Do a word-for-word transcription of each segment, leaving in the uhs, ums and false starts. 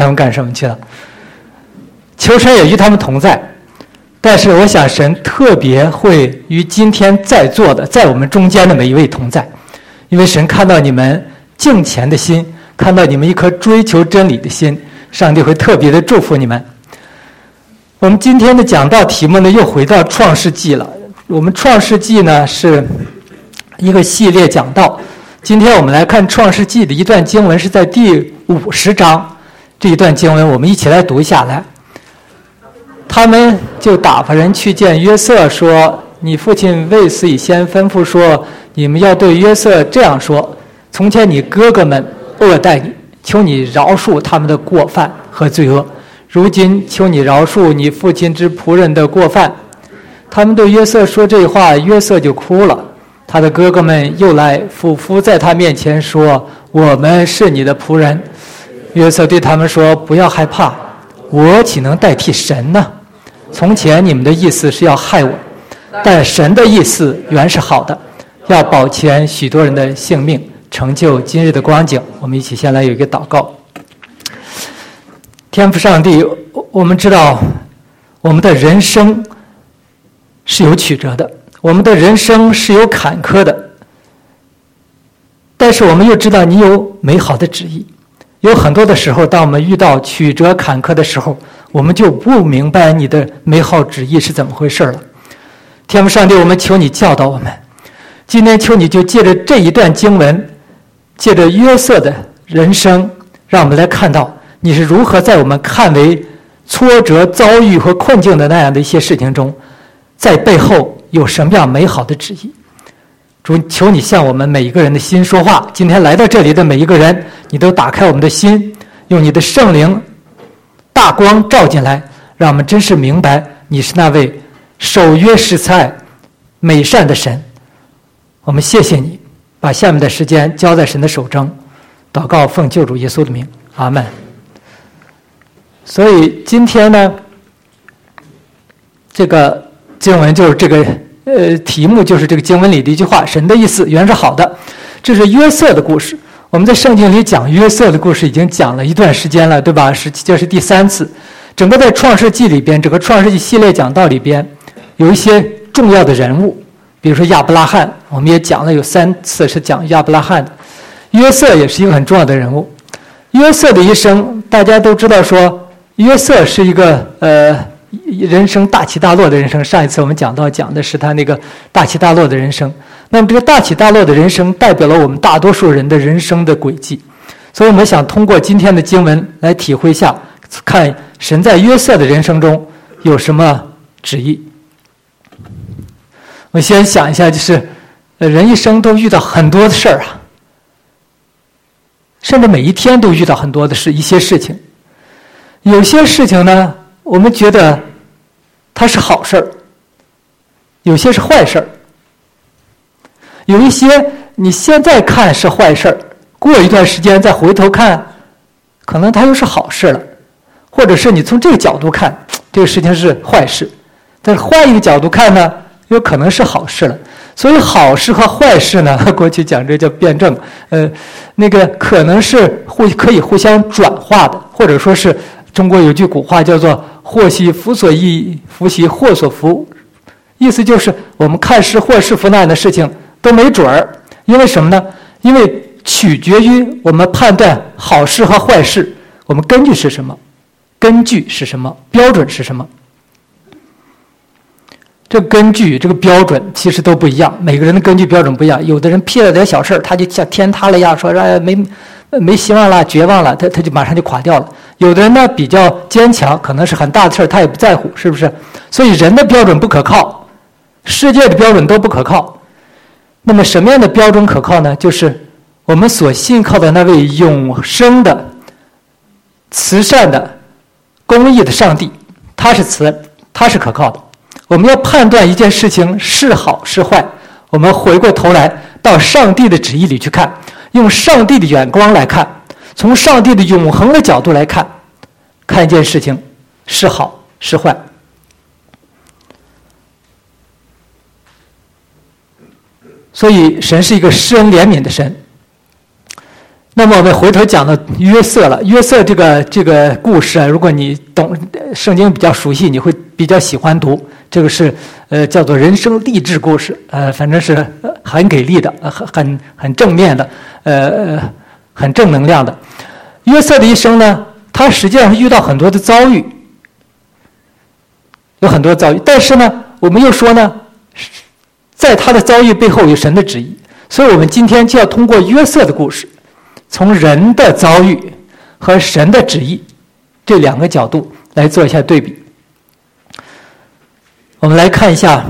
他们干什么去了。求神也与他们同在，但是我想神特别会与今天在座的在我们中间的每一位同在，因为神看到你们敬虔的心，看到你们一颗追求真理的心，上帝会特别的祝福你们。我们今天的讲道题目呢又回到创世纪了。我们创世纪呢是一个系列讲道，今天我们来看创世纪的一段经文，是在第五十章。这一段经文我们一起来读下来。他们就打发人去见约瑟，说：你父亲未死以先吩咐说，你们要对约瑟这样说：从前你哥哥们恶待你，求你饶恕他们的过犯和罪恶，如今求你饶恕你父亲之仆人的过犯。他们对约瑟说这话，约瑟就哭了。他的哥哥们又来俯伏在他面前说：我们是你的仆人。约瑟对他们说：不要害怕，我岂能代替神呢？从前你们的意思是要害我，但神的意思原是好的，要保全许多人的性命，成就今日的光景。我们一起先来有一个祷告。天父上帝，我们知道我们的人生是有曲折的，我们的人生是有坎坷的，但是我们又知道你有美好的旨意。有很多的时候，当我们遇到曲折坎坷的时候，我们就不明白你的美好旨意是怎么回事了。天父上帝，我们求你教导我们。今天求你就借着这一段经文，借着约瑟的人生，让我们来看到你是如何在我们看为挫折、遭遇和困境的那样的一些事情中，在背后有什么样美好的旨意。主，求你向我们每一个人的心说话。今天来到这里的每一个人，你都打开我们的心，用你的圣灵大光照进来，让我们真是明白你是那位守约施慈爱美善的神。我们谢谢你，把下面的时间交在神的手中，祷告奉救主耶稣的名，阿们。所以今天呢，这个经文就是这个呃，题目就是这个经文里的一句话：神的意思原是好的。这是约瑟的故事。我们在圣经里讲约瑟的故事已经讲了一段时间了，对吧？是这是第三次。整个在创世纪里边，整个创世纪系列讲道里边，有一些重要的人物，比如说亚伯拉罕，我们也讲了有三次是讲亚伯拉罕的。约瑟也是一个很重要的人物。约瑟的一生，大家都知道说，约瑟是一个呃。人生大起大落的人生，上一次我们讲到讲的是他那个大起大落的人生。那么这个大起大落的人生代表了我们大多数人的人生的轨迹，所以我们想通过今天的经文来体会一下，看神在约瑟的人生中有什么旨意。我先想一下，就是人一生都遇到很多的事儿啊，甚至每一天都遇到很多的事一些事情。有些事情呢，我们觉得它是好事儿，有些是坏事儿。有一些你现在看是坏事儿，过一段时间再回头看，可能它又是好事了。或者是你从这个角度看，这个事情是坏事，但是换一个角度看呢，有可能是好事了。所以好事和坏事呢，过去讲这叫辩证，呃，那个可能是互可以互相转化的，或者说是中国有句古话叫做祸兮福所依，福兮祸所伏，意思就是我们看是祸是福那样的事情都没准儿。因为什么呢？因为取决于我们判断好事和坏事，我们根据是什么？根据是什么？标准是什么？这个根据这个标准其实都不一样，每个人的根据标准不一样。有的人屁了点小事，他就像天塌了一样，说哎没没希望了，绝望了，他他就马上就垮掉了。有的人呢比较坚强，可能是很大的事儿他也不在乎，是不是？所以人的标准不可靠，世界的标准都不可靠。那么什么样的标准可靠呢？就是我们所信靠的那位永生的、慈善的、公义的上帝，他是慈，他是可靠的。我们要判断一件事情是好是坏，我们回过头来到上帝的旨意里去看，用上帝的眼光来看，从上帝的永恒的角度来看，看一件事情是好是坏。所以神是一个施恩怜悯的神。 那么我们回头讲到约瑟了。约瑟这个这个故事啊，如果你懂圣经比较熟悉，你会比较喜欢读。这个是呃叫做人生励志故事，呃反正是很给力的，呃、很很很正面的，呃很正能量的。约瑟的一生呢，他实际上是遇到很多的遭遇，有很多遭遇，但是呢，我们又说呢，在他的遭遇背后有神的旨意，所以我们今天就要通过约瑟的故事，从人的遭遇和神的旨意这两个角度来做一下对比。我们来看一下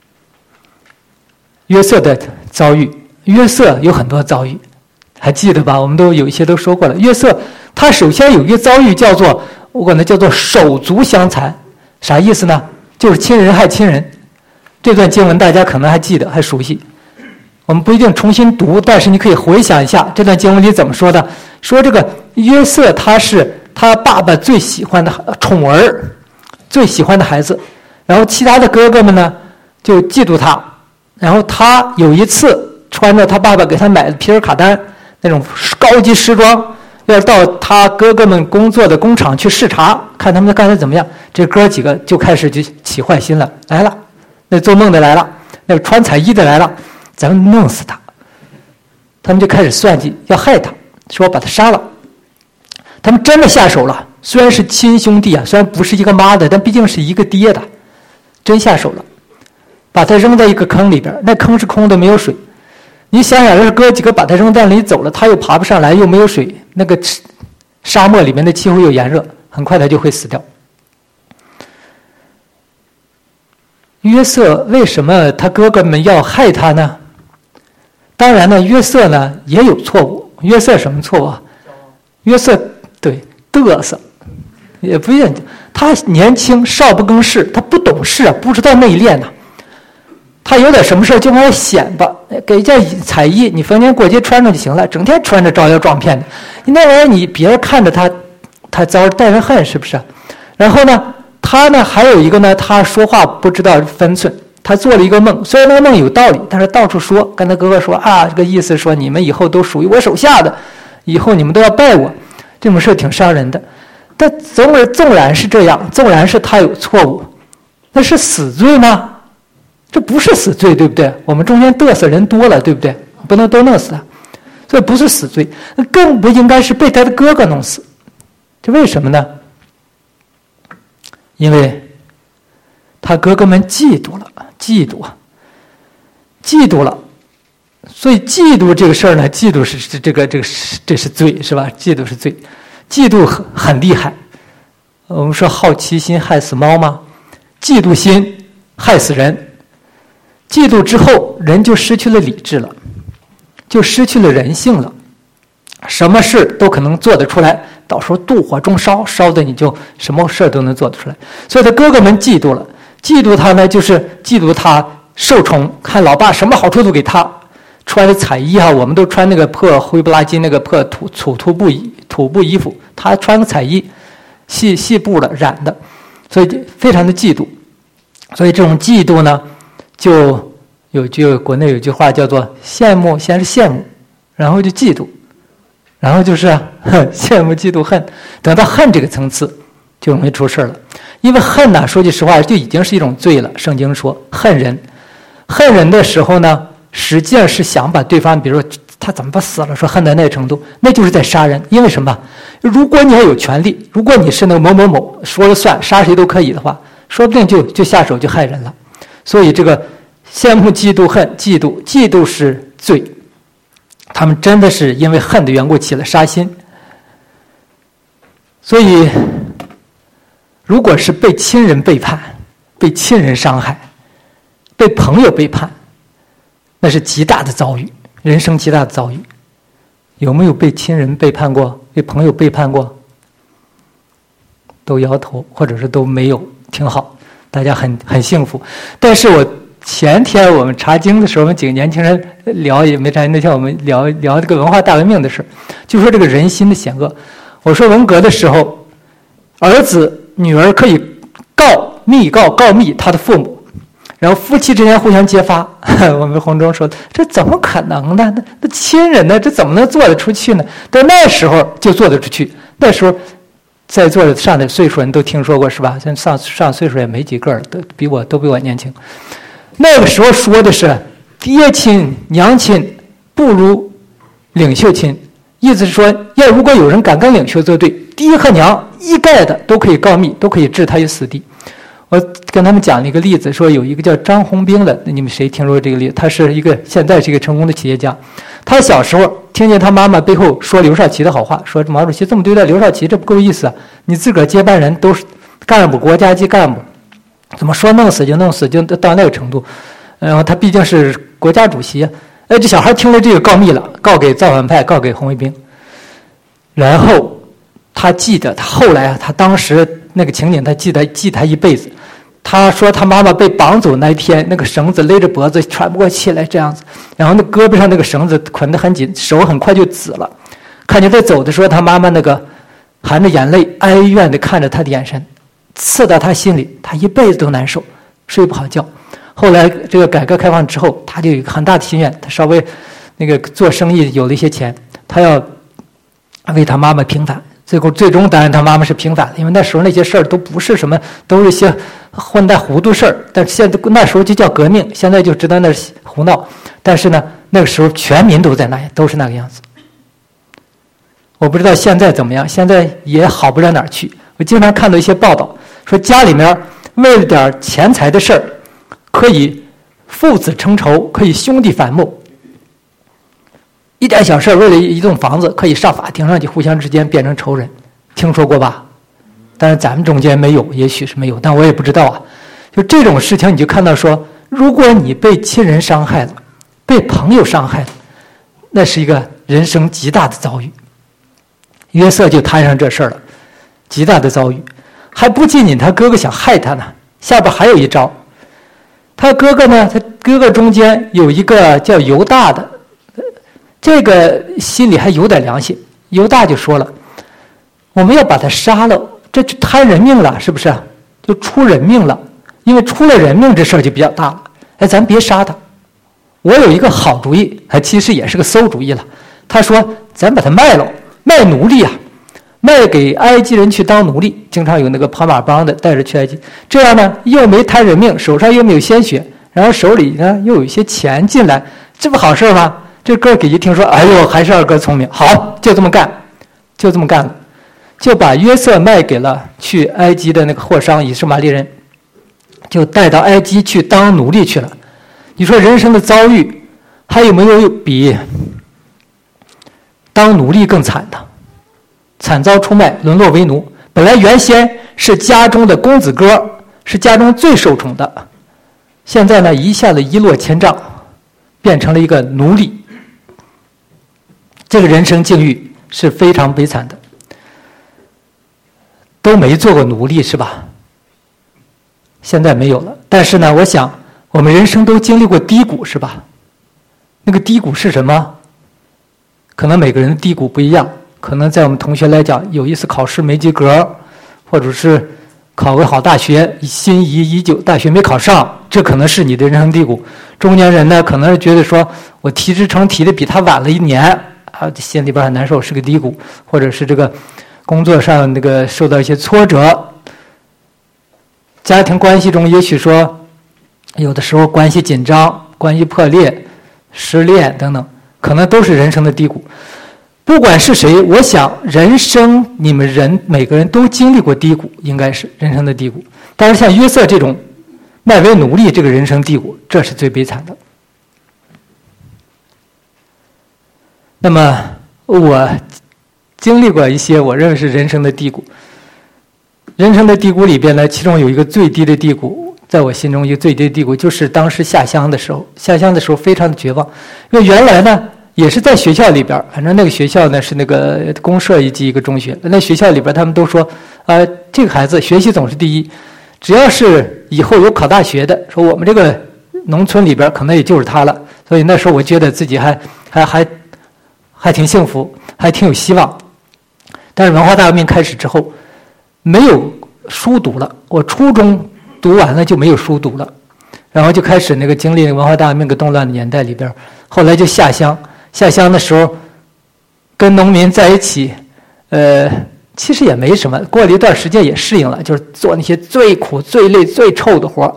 约瑟的遭遇。约瑟有很多遭遇，还记得吧？我们都有一些都说过了。约瑟他首先有一个遭遇叫做，我管它叫做手足相残。啥意思呢？就是亲人害亲人。这段经文大家可能还记得，还熟悉。我们不一定重新读，但是你可以回想一下这段经文里怎么说的。说这个约瑟他是他爸爸最喜欢的宠儿，最喜欢的孩子。然后其他的哥哥们呢就嫉妒他。然后他有一次穿着他爸爸给他买的皮尔卡丹那种高级时装，要到他哥哥们工作的工厂去视察，看他们干得怎么样。这哥几个就开始就起坏心了，来了，那做梦的来了，那个穿彩衣的来了，咱们弄死他。他们就开始算计，要害他，说把他杀了。他们真的下手了，虽然是亲兄弟啊，虽然不是一个妈的，但毕竟是一个爹的，真下手了，把他扔在一个坑里边，那坑是空的，没有水。你想想，要是哥几个把他扔在那里走了，他又爬不上来，又没有水，那个沙漠里面的气候又炎热，很快他就会死掉。约瑟为什么他哥哥们要害他呢？当然呢，约瑟呢也有错误。约瑟什么错误啊？约瑟对嘚瑟，也不一定。他年轻，少不更事，他不懂事啊，不知道内敛呢。他有点什么事就往外显吧，给一件彩衣，你逢年过节穿上就行了，整天穿着招摇撞骗的。你那玩意儿，你别人看着他，他遭带人恨，是不是？然后呢，他呢还有一个呢，他说话不知道分寸。他做了一个梦，虽然那个梦有道理，但是到处说，跟他哥哥说啊，这个意思说你们以后都属于我手下的，以后你们都要拜我，这种事挺伤人的。但总而纵然是这样，纵然是他有错误，那是死罪吗？这不是死罪，对不对？我们中间嘚瑟人多了，对不对？不能都弄死他，所以不是死罪，更不应该是被他的哥哥弄死。这为什么呢？因为他哥哥们嫉妒了，嫉妒啊，嫉妒了，所以嫉妒这个事儿呢，嫉妒是是这个这个这是罪，是吧？嫉妒是罪，嫉妒很很厉害。我们说好奇心害死猫吗？嫉妒心害死人。嫉妒之后，人就失去了理智了，就失去了人性了，什么事都可能做得出来，到时候妒火中烧，烧的你就什么事都能做得出来。所以他哥哥们嫉妒了，嫉妒他呢，就是嫉妒他受宠，看老爸什么好处都给他，穿的彩衣啊，我们都穿那个破灰不拉几那个破土土土布衣土布衣服，他穿个彩衣，细细布的染的，所以非常的嫉妒。所以这种嫉妒呢，就有句国内有句话叫做羡慕，先是羡慕，然后就嫉妒，然后就是羡慕嫉妒恨，等到恨这个层次就容易出事了。因为恨呢，说句实话就已经是一种罪了。圣经说恨人，恨人的时候呢，实际上是想把对方，比如说他怎么不死了，说恨到那个程度，那就是在杀人。因为什么？如果你还有权利，如果你是那个某某某说了算，杀谁都可以的话，说不定就就下手就害人了。所以这个羡慕嫉妒恨，嫉妒嫉妒是罪，他们真的是因为恨的缘故起了杀心。所以如果是被亲人背叛，被亲人伤害，被朋友背叛，那是极大的遭遇，人生极大的遭遇。有没有被亲人背叛过，被朋友背叛过？都摇头，或者是都没有，挺好，大家很很幸福。但是我前天我们查经的时候，我们几个年轻人聊也没查，那天我们聊聊这个文化大革命的事，就说这个人心的险恶。我说文革的时候，儿子女儿可以告密告告密他的父母， 然后夫妻之间互相揭发。我们洪忠说这怎么可能呢？那那亲人呢？这怎么能做得出去呢？但那时候就做得出去。那时候在座的上点岁数人都听说过是吧？像上上岁数也没几个，都比我都比我年轻。那个时候说的是爹亲娘亲不如领袖亲，意思是说，要如果有人敢跟领袖作对，爹和娘一概的都可以告密，都可以置他于死地。我跟他们讲了一个例子，说有一个叫张宏兵的，你们谁听说过这个例子？他是一个现在是一个成功的企业家。他小时候听见他妈妈背后说刘少奇的好话，说毛主席这么对待刘少奇，这不够意思啊！你自个儿接班人都是干部，国家级干部，怎么说弄死就弄死，就到那个程度。然后他毕竟是国家主席，哎，这小孩听了这个告密了，告给造反派，告给红卫兵。然后他记得，他后来啊，他当时那个情景，他记得记他一辈子。他说他妈妈被绑走那一天，那个绳子勒着脖子，喘不过气来这样子，然后那胳膊上那个绳子捆得很紧，手很快就紫了。看见他走的时候，他妈妈那个含着眼泪哀怨地看着他的眼神，刺到他心里，他一辈子都难受，睡不好觉。后来这个改革开放之后，他就有一个很大的心愿，他稍微那个做生意有了一些钱，他要为他妈妈平反。最后最终当然他妈妈是平反了，因为那时候那些事儿都不是什么，都是一些混蛋糊涂事儿。但是现在那时候就叫革命，现在就知道那是胡闹。但是呢，那个时候全民都在那，都是那个样子。我不知道现在怎么样，现在也好不了哪儿去。我经常看到一些报道，说家里面为了点钱财的事儿，可以父子成仇，可以兄弟反目。一点小事为了一栋房子可以上法庭上去，互相之间变成仇人，听说过吧？但是咱们中间没有，也许是没有，但我也不知道啊。就这种事情，你就看到说，如果你被亲人伤害了，被朋友伤害了，那是一个人生极大的遭遇。约瑟就摊上这事儿了，极大的遭遇，还不仅仅他哥哥想害他呢，下边还有一招。他哥哥呢，他哥哥中间有一个叫犹大的。这个心里还有点良心，犹大就说了：“我们要把他杀了，这就摊人命了，是不是？就出人命了，因为出了人命这事儿就比较大了。哎，咱别杀他，我有一个好主意，还其实也是个馊主意了。他说，咱把他卖了，卖奴隶啊，卖给埃及人去当奴隶。经常有那个跑马帮的带着去埃及，这样呢又没摊人命，手上又没有鲜血，然后手里呢又有一些钱进来，这不好事吗？”这哥给一听说，哎呦，还是二哥聪明，好，就这么干，就这么干了，就把约瑟卖给了去埃及的那个货商以实玛利人，就带到埃及去当奴隶去了。你说人生的遭遇，还有没有比当奴隶更惨的？惨遭出卖，沦落为奴。本来原先是家中的公子哥，是家中最受宠的，现在呢一下子一落千丈，变成了一个奴隶。这个人生境遇是非常悲惨的，都没做过奴隶是吧？现在没有了，但是呢，我想我们人生都经历过低谷是吧？那个低谷是什么？可能每个人的低谷不一样，可能在我们同学来讲，有一次考试没及格，或者是考个好大学，心仪已久，大学没考上，这可能是你的人生低谷。中年人呢，可能是觉得说我提职称提的比他晚了一年。啊，心里边很难受，是个低谷，或者是这个工作上那个受到一些挫折，家庭关系中也许说有的时候关系紧张、关系破裂、失恋等等，可能都是人生的低谷。不管是谁，我想人生你们人每个人都经历过低谷，应该是人生的低谷。但是像约瑟这种卖为奴隶，这个人生低谷，这是最悲惨的。那么我经历过一些我认为是人生的低谷，人生的低谷里边呢，其中有一个最低的低谷，在我心中一个最低的低谷，就是当时下乡的时候，下乡的时候非常的绝望，因为原来呢也是在学校里边，反正那个学校呢是那个公社以及一个中学，那学校里边他们都说，呃，这个孩子学习总是第一，只要是以后有考大学的，说我们这个农村里边可能也就是他了，所以那时候我觉得自己还还还。还挺幸福，还挺有希望。但是文化大革命开始之后，没有书读了。我初中读完了就没有书读了， 然后就开始那个经历那个文化大革命、动乱的年代里边，后来就下乡，下乡的时候跟农民在一起，呃，其实也没什么，过了一段时间也适应了，就是做那些最苦、最累、最臭的活，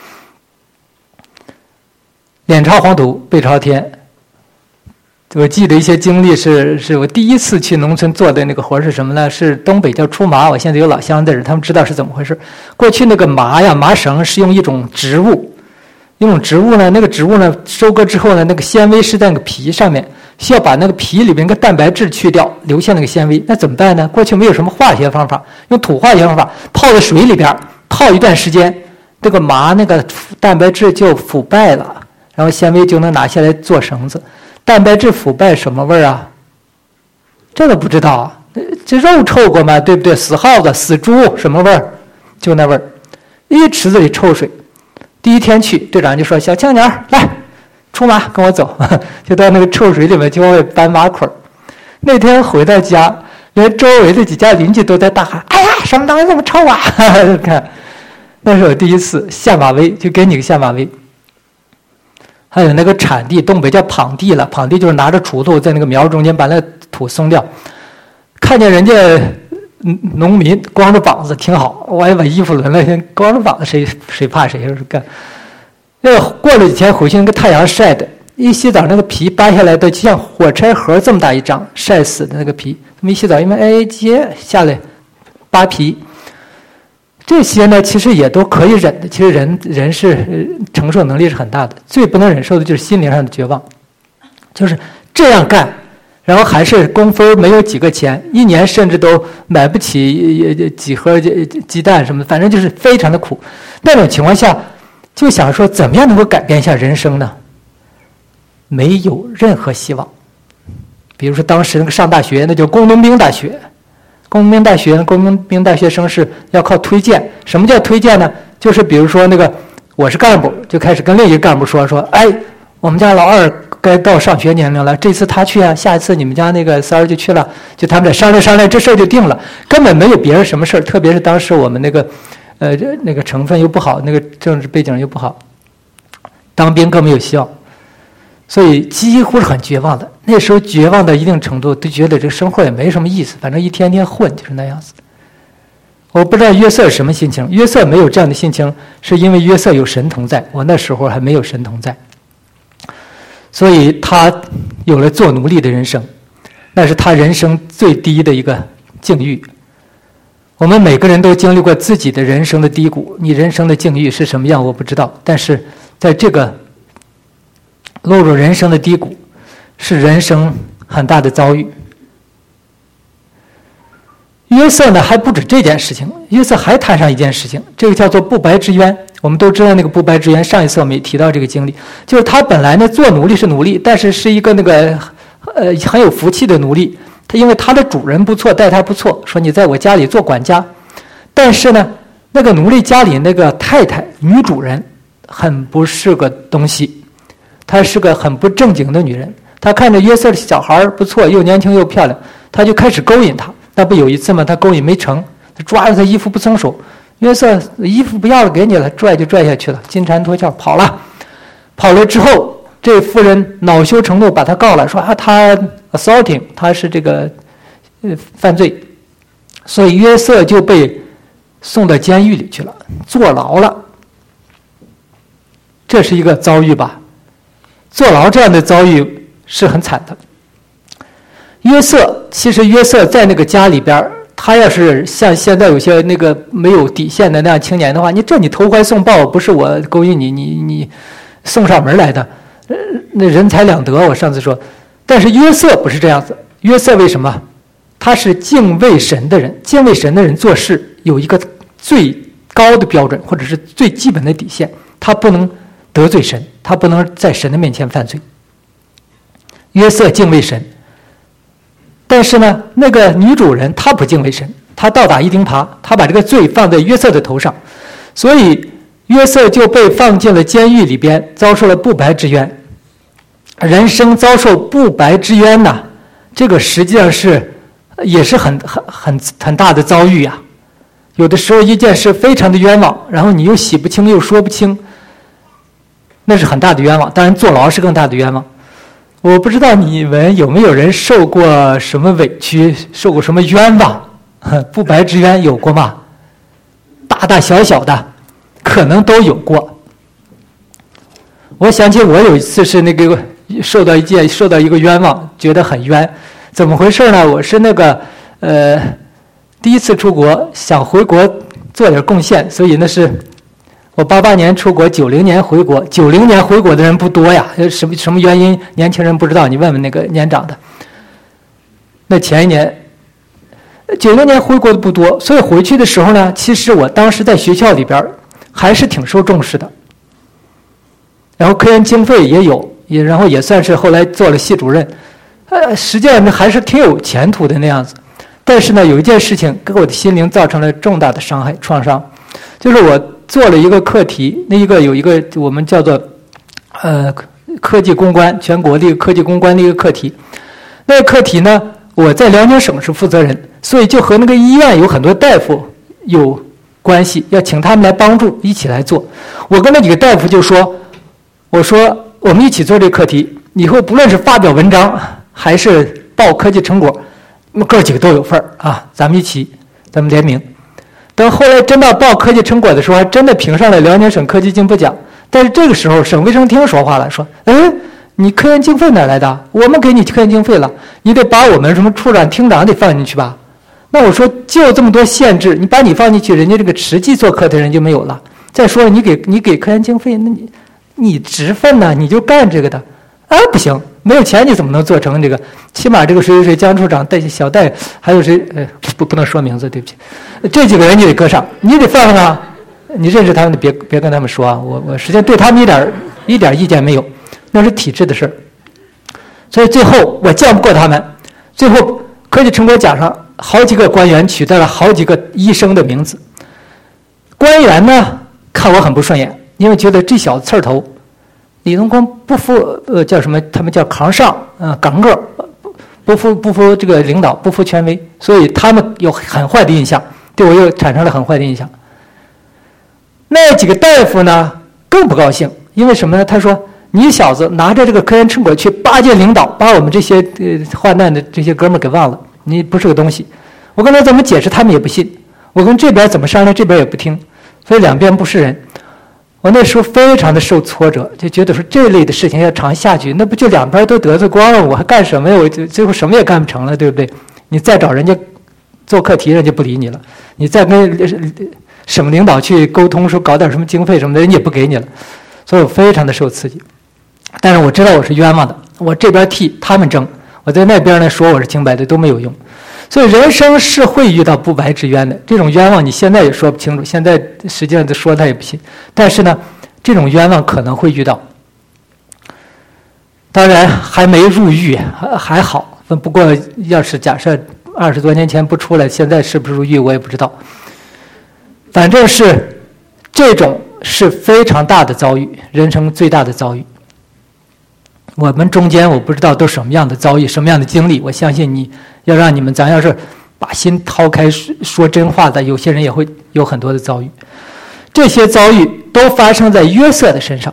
脸朝黄土背朝天。我记得一些经历是，是我第一次去农村做的那个活是什么呢？是东北叫出麻，我现在有老乡的人，他们知道是怎么回事。过去那个麻呀，麻绳是用一种植物，一种植物呢，那个植物呢，收割之后呢，那个纤维是在那个皮上面，需要把那个皮里面那个蛋白质去掉，留下那个纤维。那怎么办呢？过去没有什么化学方法，用土化学方法，泡在水里边，泡一段时间，这个麻那个蛋白质就腐败了，然后纤维就能拿下来做绳子。蛋白质腐败什么味儿啊？这都不知道啊！这肉臭过吗？对不对？死耗子、死猪什么味儿？就那味儿。一池子里臭水。第一天去，队长就说：“小青年来，出马，跟我走。”就到那个臭水里面就会搬麻捆。那天回到家，连周围的几家邻居都在大喊：“哎呀，什么东西这么臭啊！”看，那是我第一次下马威，就给你个下马威。还有那个铲地，东北叫耪地了，耪地就是拿着锄头在那个苗中间把那土松掉。看见人家农民光着膀子挺好，我也把衣服轮了，光着膀子谁谁怕谁就是干。那过了几天回去，那个太阳晒的，一洗澡那个皮扒下来的就像火柴盒这么大一张，晒死的那个皮。他们一洗澡，因为哎接下来扒皮。这些呢，其实也都可以忍的。其实人人是、呃、承受能力是很大的，最不能忍受的就是心灵上的绝望，就是这样干，然后还是工分没有几个钱，一年甚至都买不起几盒鸡蛋什么的，反正就是非常的苦。那种情况下，就想说怎么样能够改变一下人生呢？没有任何希望。比如说当时那个上大学，那就工农兵大学。工农兵大学，工农兵大学生是要靠推荐。什么叫推荐呢？就是比如说那个我是干部，就开始跟另一个干部说说，哎，我们家老二该到上学年龄了，这次他去啊，下一次你们家那个三儿就去了，就他们俩商量商量，这事儿就定了，根本没有别人什么事儿。特别是当时我们那个呃那个成分又不好，那个政治背景又不好，当兵更没有希望。所以几乎是很绝望的。那时候绝望到一定程度，都觉得这生活也没什么意思，反正一天天混就是那样子。我不知道约瑟是什么心情，约瑟没有这样的心情，是因为约瑟有神同在，我那时候还没有神同在，所以他有了做奴隶的人生，那是他人生最低的一个境遇。我们每个人都经历过自己的人生的低谷，你人生的境遇是什么样我不知道，但是在这个落入人生的低谷，是人生很大的遭遇。约瑟呢还不止这件事情，约瑟还摊上一件事情，这个叫做不白之冤。我们都知道那个不白之冤，上一次我们也提到这个经历，就是他本来呢做奴隶是奴隶，但是是一个那个呃很有福气的奴隶，他因为他的主人不错，待他不错，说你在我家里做管家，但是呢那个奴隶家里那个太太女主人很不是个东西，她是个很不正经的女人。她看着约瑟的小孩不错，又年轻又漂亮，她就开始勾引他。那不有一次吗？她勾引没成，她抓着他衣服不松手，约瑟衣服不要了给你了，拽就拽下去了，金蝉脱壳跑了。跑了之后，这妇人恼羞成怒，把他告了，说啊他 assaulting， 他是这个呃犯罪，所以约瑟就被送到监狱里去了，坐牢了。这是一个遭遇吧？坐牢这样的遭遇是很惨的。约瑟，其实约瑟在那个家里边，他要是像现在有些那个没有底线的那样青年的话，你这你投怀送抱，不是我勾引你，你你送上门来的，那人财两得。我上次说，但是约瑟不是这样子。约瑟为什么？他是敬畏神的人，敬畏神的人做事有一个最高的标准，或者是最基本的底线，他不能得罪神，他不能在神的面前犯罪。约瑟敬畏神，但是呢，那个女主人她不敬畏神，她倒打一钉耙，她把这个罪放在约瑟的头上，所以约瑟就被放进了监狱里边，遭受了不白之冤。人生遭受不白之冤呐，这个实际上是也是很很很很大的遭遇啊。有的时候一件事非常的冤枉，然后你又洗不清又说不清， 那是很大的冤枉。当然坐牢是更大的冤枉。我不知道你们有没有人受过什么委屈，受过什么冤枉，不白之冤有过吗？大大小小的可能都有过。我想起我有一次是那个受到一件受到一个冤枉，觉得很冤。怎么回事呢？我是那个呃第一次出国，想回国做点贡献，所以那是我八八年出国，九零年回国。九零年回国的人不多呀，什么什么原因？年轻人不知道，你问问那个年长的。那前一年，九零年回国的不多，所以回去的时候呢，其实我当时在学校里边还是挺受重视的。然后科研经费也有，也然后也算是后来做了系主任，呃，实际上还是挺有前途的那样子。但是呢，有一件事情给我的心灵造成了重大的伤害创伤，就是我做了一个课题，那一个有一个我们叫做呃科技公关，全国的一个科技公关的一个课题。那个课题呢，我在辽宁省是负责人，所以就和那个医院有很多大夫有关系，要请他们来帮助一起来做。我跟那几个大夫就说，我说我们一起做这个课题，以后不论是发表文章还是报科技成果，哥几个都有份儿啊，咱们一起，咱们联名。等后来真到报科技成果的时候，还真的评上了辽宁省科技进步奖。但是这个时候，省卫生厅说话了，说：“哎，你科研经费哪来的？我们给你科研经费了，你得把我们什么处长、厅长得放进去吧？”那我说，就这么多限制，你把你放进去，人家这个实际做课的人就没有了。再说，你给你给科研经费，那你你职分呢？你就干这个的。啊，不行，没有钱你怎么能做成这个？起码这个谁谁谁江处长、戴小戴，还有谁？呃，不不能说名字，对不起。这几个人你得搁上，你得放上啊。你认识他们的别别跟他们说啊，我我实际上对他们一点一点意见没有，那是体制的事儿。所以最后我犟不过他们，最后科技成果奖上好几个官员取代了好几个医生的名字。官员呢看我很不顺眼，因为觉得这小子刺儿头。李东光不服呃叫什么？他们叫扛上，呃岗个，不服不服这个领导，不服权威，所以他们有很坏的印象，对我又产生了很坏的印象。那几个大夫呢更不高兴，因为什么呢？他说：“你小子拿着这个科研成果去巴结领导，把我们这些呃患难的这些哥们儿给忘了，你不是个东西。”我跟他怎么解释，他们也不信；我跟这边怎么商量，这边也不听，所以两边不是人。我那时候非常的受挫折，就觉得说这类的事情要长下去，那不就两边都得罪光了，我还干什么呀？我就最后什么也干不成了，对不对？你再找人家做课题，人家不理你了；你再跟省领导去沟通，说搞点什么经费什么的，人家也不给你了。所以我非常的受刺激。但是我知道我是冤枉的，我这边替他们争，我在那边呢说我是清白的，都没有用。所以人生是会遇到不白之冤的，这种冤枉你现在也说不清楚，现在实际上说他也不信。但是呢，这种冤枉可能会遇到。当然还没入狱还好，不过要是假设二十多年前不出来，现在是不是入狱我也不知道。反正是这种是非常大的遭遇，人生最大的遭遇。我们中间我不知道都什么样的遭遇，什么样的经历，我相信你要让你们，咱要是把心掏开说真话的，有些人也会有很多的遭遇。这些遭遇都发生在约瑟的身上。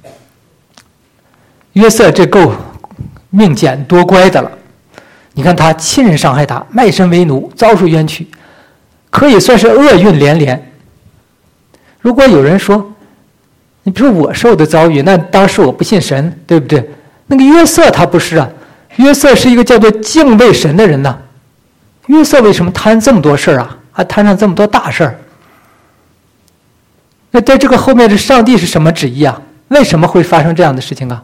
约瑟这够命简多乖的了，你看他亲人伤害他，卖身为奴，遭受冤屈，可以算是厄运连连。如果有人说，你比如我受的遭遇，那当时我不信神，对不对？那个约瑟他不是啊，约瑟是一个叫做敬畏神的人呐。约瑟为什么摊这么多事儿啊？还摊上这么多大事儿？那在这个后面的上帝是什么旨意啊？为什么会发生这样的事情啊？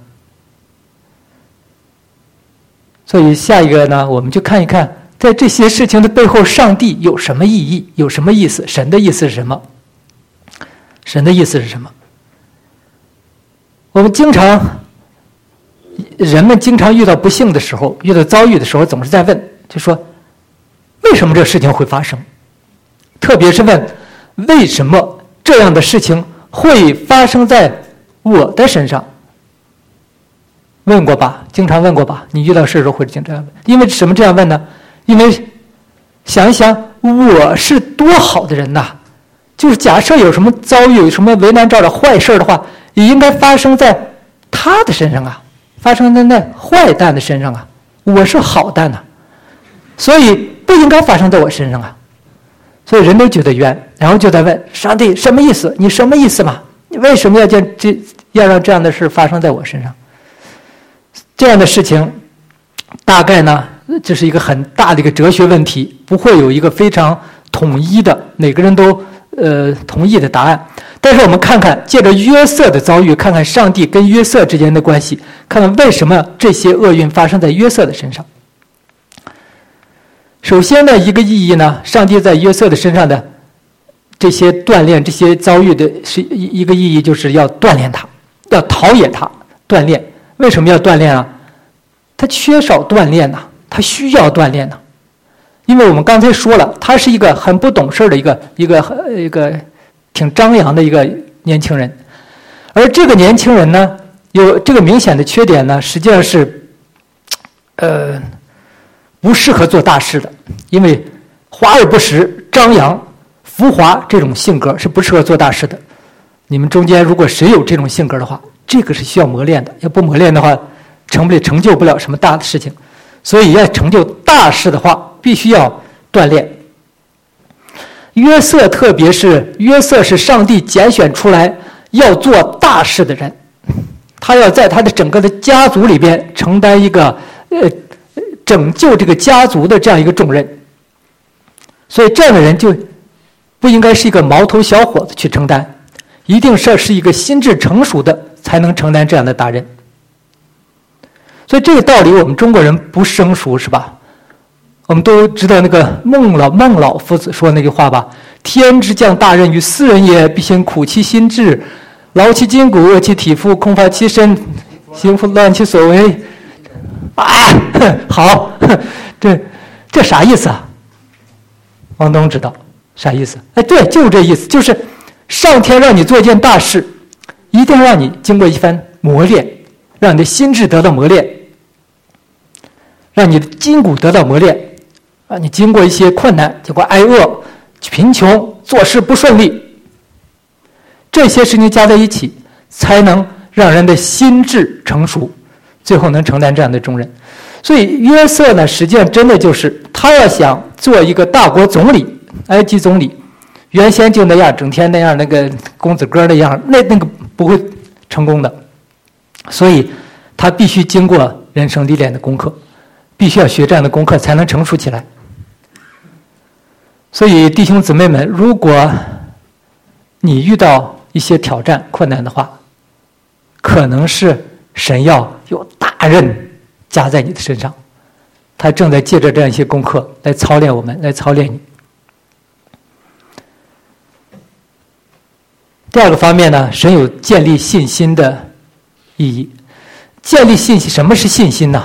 所以下一个呢，我们就看一看，在这些事情的背后，上帝有什么意义，有什么意思？神的意思是什么？神的意思是什么？我们经常，人们经常遇到不幸的时候，遇到遭遇的时候，总是在问，就说为什么这个事情会发生？特别是问为什么这样的事情会发生在我的身上？问过吧？经常问过吧？你遇到事的时候会经常问，因为什么这样问呢？因为想一想，我是多好的人呐！就是假设有什么遭遇，有什么为难照着坏事的话， 也应该发生在他的身上啊，发生在那坏蛋的身上啊。我是好蛋呐、啊，所以不应该发生在我身上啊。所以人都觉得冤，然后就在问上帝什么意思？你什么意思嘛？你为什么要这这要让这样的事发生在我身上？这样的事情，大概呢，这是一个很大的一个哲学问题，不会有一个非常统一的每个人都呃同意的答案。但是我们看看，借着约瑟的遭遇，看看上帝跟约瑟之间的关系，看看为什么这些厄运发生在约瑟的身上。首先呢，一个意义呢，上帝在约瑟的身上的这些锻炼、这些遭遇的是一个意义，就是要锻炼他，要陶冶他，锻炼。为什么要锻炼啊？他缺少锻炼呐、啊，他需要锻炼呐、啊。因为我们刚才说了，他是一个很不懂事的一个一个一个挺张扬的一个年轻人，而这个年轻人呢，有这个明显的缺点呢，实际上是，呃，不适合做大事的，因为华而不实、张扬、浮华这种性格是不适合做大事的。你们中间如果谁有这种性格的话，这个是需要磨练的，要不磨练的话，成不了成就不了什么大的事情。所以要成就大事的话，必须要锻炼。约瑟，特别是约瑟是上帝拣选出来要做大事的人，他要在他的整个的家族里边承担一个呃拯救这个家族的这样一个重任。所以这样的人就不应该是一个毛头小伙子去承担，一定是是一个心智成熟的才能承担这样的大任。所以这个道理我们中国人不生疏，是吧？我们都知道那个孟老孟老夫子说那句话吧：天之降大任于斯人也，必先苦其心志，劳其筋骨，饿其体肤，空乏其身，行拂乱其所为。啊，好，这这啥意思啊？王东知道啥意思？哎，对，就是这意思，就是上天让你做一件大事，一定让你经过一番磨练，让你的心智得到磨练，让你的筋骨得到磨练，让你经过一些困难，经过挨饿、贫穷、做事不顺利，这些事情加在一起，才能让人的心智成熟，最后能承担这样的重任。所以约瑟呢，实际上真的就是他要想做一个大国总理，埃及总理，原先就那样，整天那样，那个公子哥那样，那那个不会成功的。所以他必须经过人生历练的功课，必须要学这样的功课才能成熟起来。所以弟兄姊妹们，如果你遇到一些挑战困难的话，可能是神要有大任加在你的身上，他正在借着这样一些功课来操练我们，来操练你。第二个方面呢，神有建立信心的意义。建立信心，什么是信心呢？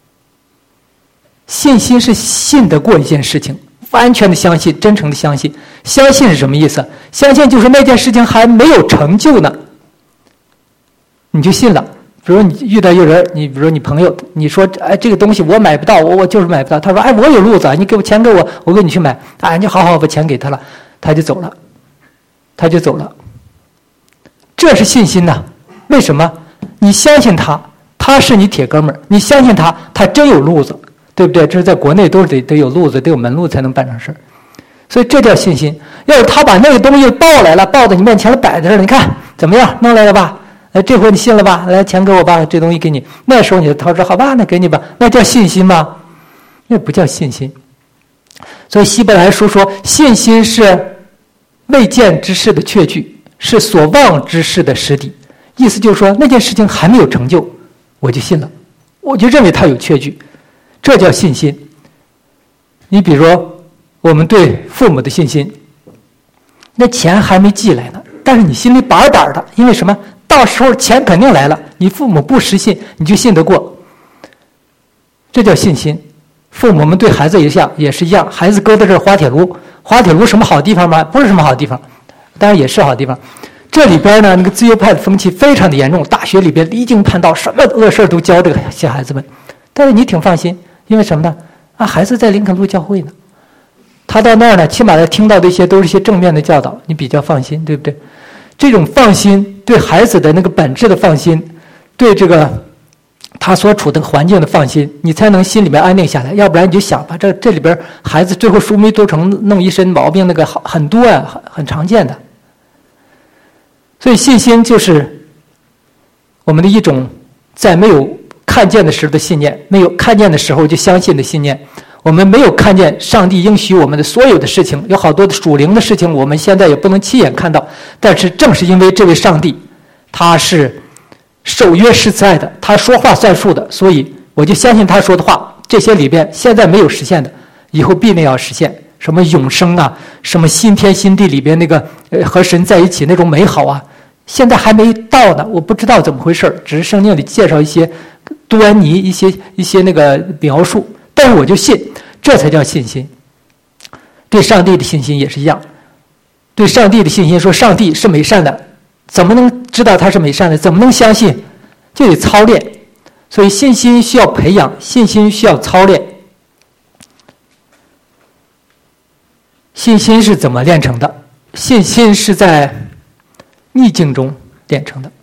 信心是信得过一件事情，完全的相信，真诚的相信。相信是什么意思？相信就是那件事情还没有成就呢，你就信了。比如你遇到一个人，你比如你朋友，你说哎这个东西我买不到，我我就是买不到。他说哎我有路子，你给我钱给我，我给你去买。哎你好好把钱给他了，他就走了，他就走了。这是信心呐。为什么？你相信他，他是你铁哥们儿，你相信他，他真有路子，对不对？这是在国内都是得得有路子，得有门路才能办成事儿。所以这叫信心。要是他把那个东西抱来了，抱在你面前了，摆在这儿，你看怎么样？弄来了吧？哎，这回你信了吧？来，钱给我吧，这东西给你。那时候你就掏出，好吧，那给你吧。那叫信心吗？那不叫信心。所以希伯来书说，信心是未见之事的确据，是所望之事的实底。意思就是说，那件事情还没有成就，我就信了，我就认为它有确据，这叫信心。你比如我们对父母的信心，那钱还没寄来呢，但是你心里板板的，因为什么？到时候钱肯定来了，你父母不实信，你就信得过，这叫信心。父母们对孩子也像也是一样，孩子搁在这儿滑铁卢，滑铁卢什么好地方吗？不是什么好地方，当然也是好地方。这里边呢，那个自由派的风气非常的严重，大学里边离经叛道，什么恶事都教这个些孩子们。但是你挺放心，因为什么呢？啊，孩子在林肯路教会呢，他到那儿呢，起码他听到的一些都是一些正面的教导，你比较放心，对不对？这种放心对孩子的那个本质的放心，对这个他所处的环境的放心，你才能心里面安定下来。要不然你就想吧，这这里边孩子最后疏迷多成，弄一身毛病，那个很多啊，很很常见的。所以信心就是我们的一种在没有看见的时候的信念，没有看见的时候就相信的信念。我们没有看见上帝应许我们的所有的事情，有好多的属灵的事情我们现在也不能亲眼看到，但是正是因为这位上帝他是守约施慈爱的，他说话算数的，所以我就相信他说的话。这些里边现在没有实现的，以后必定要实现。什么永生啊，什么新天新地里边那个呃和神在一起那种美好啊，现在还没到呢，我不知道怎么回事，只是圣经里介绍一些端倪，一些一些那个描述，但是我就信，这才叫信心。对上帝的信心也是一样，对上帝的信心说上帝是美善的，怎么能知道他是美善的？怎么能相信？就得操练。所以信心需要培养，信心需要操练。信心是怎么练成的？信心是在逆境中练成的。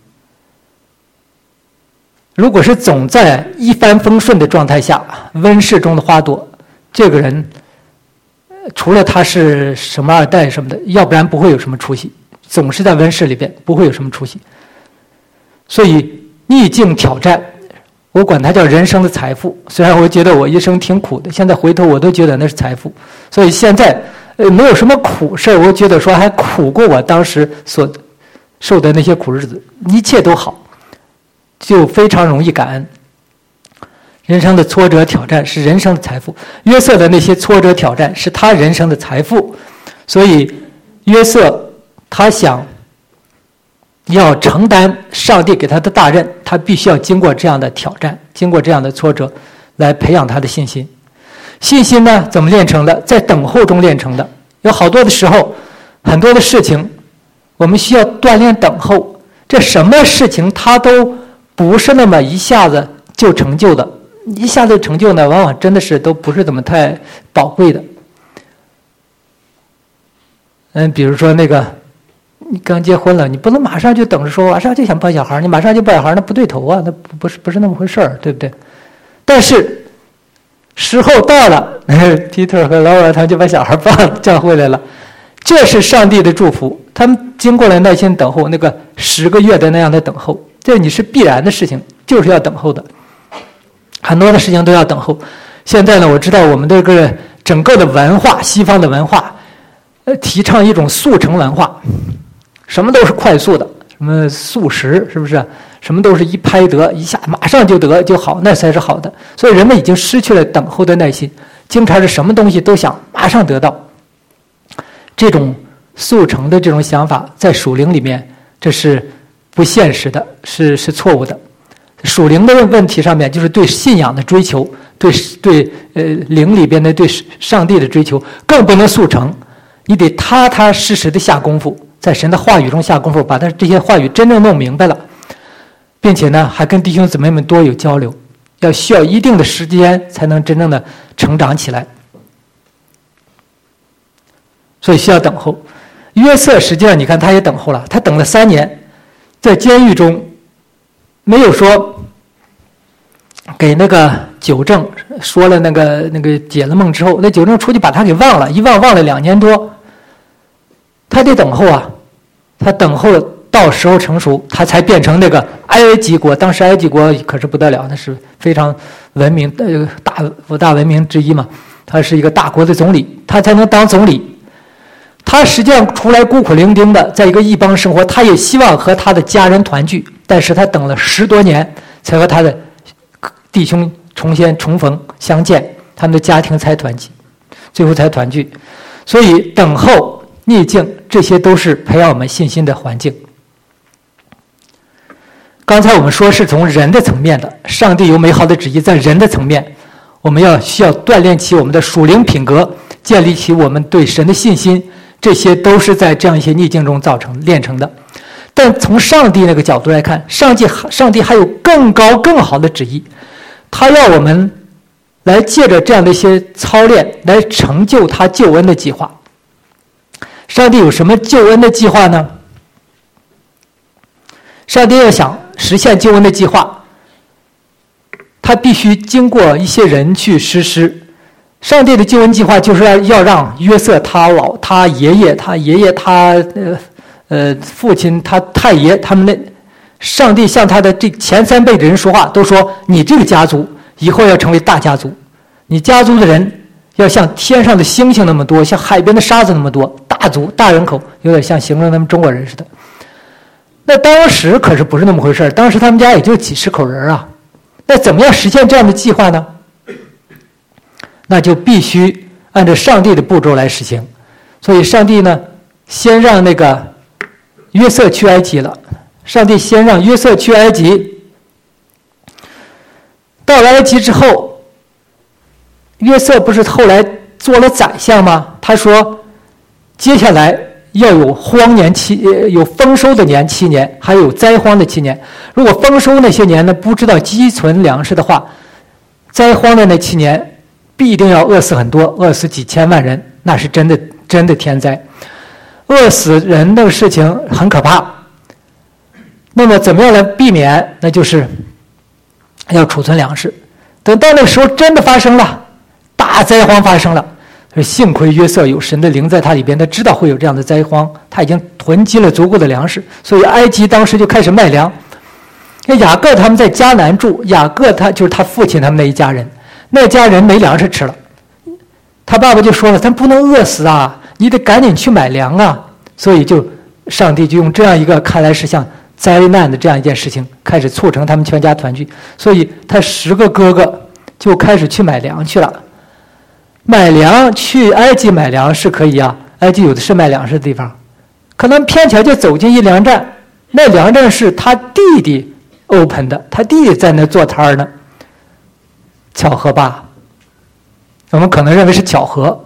如果是总在一帆风顺的状态下，温室中的花朵，这个人除了他是什么二代什么的，要不然不会有什么出息。总是在温室里边，不会有什么出息。所以逆境挑战，我管它叫人生的财富。虽然我觉得我一生挺苦的，现在回头我都觉得那是财富。所以现在呃没有什么苦事，我觉得说还苦过我当时所受的那些苦日子，一切都好，就非常容易感恩。人生的挫折挑战是人生的财富，约瑟的那些挫折挑战是他人生的财富。所以约瑟他想要承担上帝给他的大任，他必须要经过这样的挑战，经过这样的挫折，来培养他的信心。信心呢，怎么练成的？在等候中练成的。有好多的时候，很多的事情，我们需要锻炼等候。这什么事情，它都不是那么一下子就成就的。一下子成就呢，往往真的是都不是怎么太宝贵的。嗯，比如说那个，你刚结婚了，你不能马上就等着说，马上就想抱小孩，你马上就抱小孩，那不对头啊，那不是不是那么回事儿，对不对？但是时候到了，皮特和劳尔他们就把小孩抱叫回来了，这是上帝的祝福。他们经过了耐心等候，那个十个月的那样的等候，这你是必然的事情，就是要等候的。很多的事情都要等候。现在呢，我知道我们这个整个的文化，西方的文化，呃，提倡一种速成文化，什么都是快速的，什么速食，是不是？什么都是一拍得，一下马上就得就好，那才是好的。所以人们已经失去了等候的耐心，经常是什么东西都想马上得到。这种速成的这种想法，在属灵里面，这是不现实的，是是错误的。属灵的问题上面，就是对信仰的追求，对对呃灵里边的对上帝的追求，更不能速成。你得踏踏实实的下功夫，在神的话语中下功夫，把他这些话语真正弄明白了，并且呢，还跟弟兄姊妹们多有交流，要需要一定的时间才能真正的成长起来。所以需要等候。约瑟实际上你看他也等候了，他等了三年，在监狱中没有说给那个九正说了那个那个解了梦之后，那九正出去把他给忘了，一忘忘了两年多。他得等候啊，他等候到时候成熟，他才变成那个埃及国。当时埃及国可是不得了，那是非常文明的大五大文明之一嘛，他是一个大国的总理，他才能当总理。他实际上出来孤苦伶仃的，在一个异邦生活，他也希望和他的家人团聚，但是他等了十多年，才和他的弟兄重新重逢相见，他们的家庭才团聚，最后才团聚。所以等候、逆境，这些都是培养我们信心的环境。刚才我们说是从人的层面的，上帝有美好的旨意在人的层面，我们要需要锻炼起我们的属灵品格，建立起我们对神的信心，这些都是在这样一些逆境中造成练成的。但从上帝那个角度来看，上帝上帝还有更高更好的旨意，他要我们来借着这样的一些操练来成就他救恩的计划。上帝有什么救恩的计划呢？ 上帝要想实现救恩的计划，他必须经过一些人去实施。上帝的救恩计划就是要要让约瑟他老他爷爷他爷爷他呃呃父亲他太爷他们那，上帝向他的这前三辈的人说话，都说你这个家族以后要成为大家族，你家族的人要像天上的星星那么多，像海边的沙子那么多，大族大人口，有点像形容他们中国人似的。那当时可是不是那么回事，当时他们家也就几十口人啊。那怎么样实现这样的计划呢？那就必须按照上帝的步骤来实行。所以上帝呢，先让那个约瑟去埃及了。上帝先让约瑟去埃及，到了埃及之后，约瑟不是后来做了宰相吗？他说，接下来要有荒年七，有丰收的年七年，还有灾荒的七年。如果丰收那些年呢，不知道积存粮食的话，灾荒的那七年必定要饿死很多，饿死几千万人，那是真的真的天灾。饿死人的事情很可怕。那么怎么样来避免？那就是要储存粮食。等到那个时候真的发生了，大灾荒发生了，幸亏约瑟有神的灵在他里边，他知道会有这样的灾荒，他已经囤积了足够的粮食，所以埃及当时就开始卖粮。雅各他们在迦南住，雅各他就是他父亲他们那一家人，那家人没粮食吃了，他爸爸就说了，咱不能饿死啊，你得赶紧去买粮啊。所以就上帝就用这样一个看来是像灾难的这样一件事情，开始促成他们全家团聚。所以他十个哥哥就开始去买粮去了。买粮去埃及买粮是可以啊，埃及有的是卖粮食的地方，可能偏巧就走进一粮站，那粮站是他弟弟 open 的，他弟弟在那做摊呢。巧合吧？我们可能认为是巧合，